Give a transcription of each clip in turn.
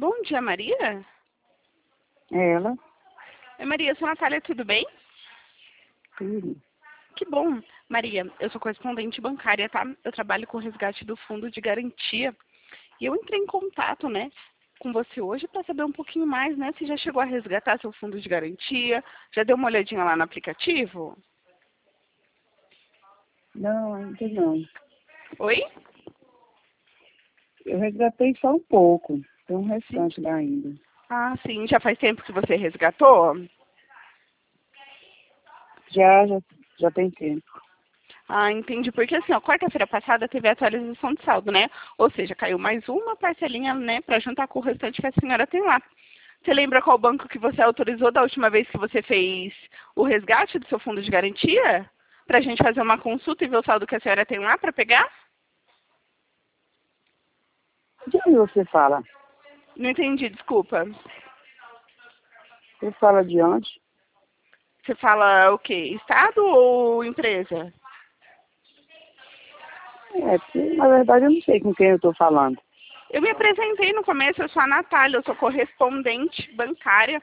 Bom dia, Maria. É ela? Oi, Maria, eu sou a Natália, tudo bem? Tudo. Que bom. Maria, eu sou correspondente bancária, tá? Eu trabalho com o resgate do fundo de garantia. E eu entrei em contato, né, com você hoje para saber um pouquinho mais, né? Se já chegou a resgatar seu fundo de garantia, já deu uma olhadinha lá no aplicativo? Não, ainda não. Oi? Eu resgatei só um pouco. Tem um Sim. restante lá ainda. Ah, sim. Já faz tempo que você resgatou? Já tem tempo. Ah, entendi. Porque assim, ó, quarta-feira passada teve a atualização de saldo, né? Ou seja, caiu mais uma parcelinha, né, para juntar com o restante que a senhora tem lá. Você lembra qual banco que você autorizou da última vez que você fez o resgate do seu fundo de garantia? Para a gente fazer uma consulta e ver o saldo que a senhora tem lá para pegar? De onde você fala? Não entendi, desculpa. Você fala de onde? Você fala o quê? Estado ou empresa? Porque, na verdade, eu não sei com quem eu estou falando. Eu me apresentei no começo, eu sou a Natália, eu sou correspondente bancária.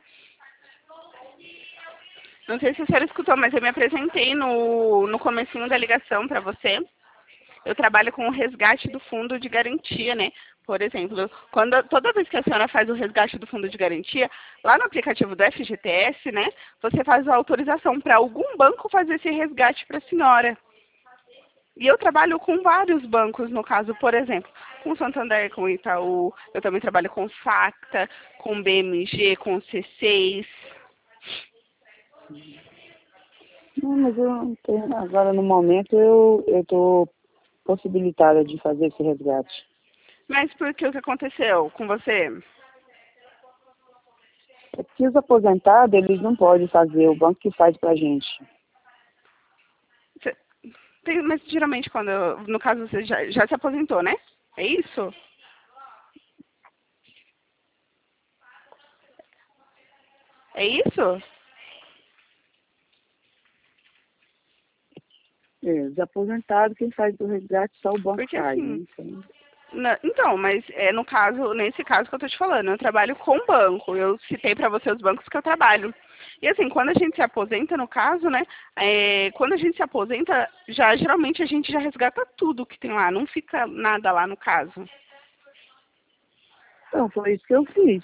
Não sei se a senhora escutou, mas eu me apresentei no comecinho da ligação para você. Eu trabalho com o resgate do fundo de garantia, né? Por exemplo, toda vez que a senhora faz o resgate do fundo de garantia, lá no aplicativo do FGTS, né, você faz a autorização para algum banco fazer esse resgate para a senhora. E eu trabalho com vários bancos, no caso, por exemplo, com o Santander, com o Itaú, eu também trabalho com o Facta, com o BMG, com o C6. Não, mas eu não tenho. Agora, no momento, eu estou possibilitada de fazer esse resgate. Mas por que o que aconteceu com você? É porque os aposentados, eles não podem fazer, o banco que faz pra gente. Mas geralmente quando, no caso, você já se aposentou, né? É isso? É isso? Os aposentados, quem faz o resgate, só o banco Porque faz, assim, né? Então, então, mas é no caso, nesse caso que eu tô te falando, eu trabalho com banco. Eu citei para você os bancos que eu trabalho. E assim, quando a gente se aposenta, no caso, né? Quando a gente se aposenta, geralmente a gente já resgata tudo que tem lá, não fica nada lá no caso. então foi isso que eu fiz.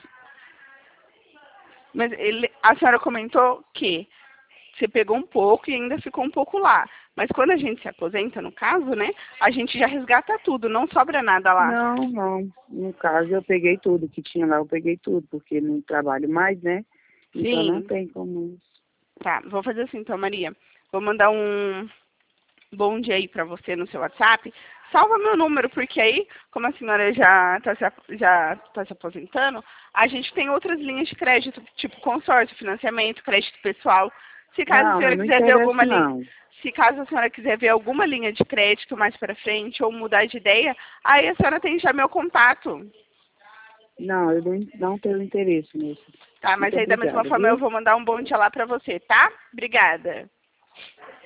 Mas a senhora comentou que você pegou um pouco e ainda ficou um pouco lá. Mas quando a gente se aposenta, no caso, né? A gente já resgata tudo, não sobra nada lá. Não, não. No caso, eu peguei tudo que tinha lá, eu peguei tudo, porque não trabalho mais, né? Então não Sim. tem como. Tá, vou fazer assim então, Maria. Vou mandar um bom dia aí pra você no seu WhatsApp. Salva meu número, porque aí, como a senhora já tá se aposentando, a gente tem outras linhas de crédito, tipo consórcio, financiamento, crédito pessoal. Se caso a Não, senhora não quiser ver interessa alguma linha, não. se caso a senhora quiser ver alguma linha de crédito mais para frente ou mudar de ideia, aí a senhora tem já meu contato, Não, eu não tenho interesse nisso. tá? Mas Muito aí da mesma obrigada, forma eu viu? vou mandar um bom dia lá para você, tá? Obrigada.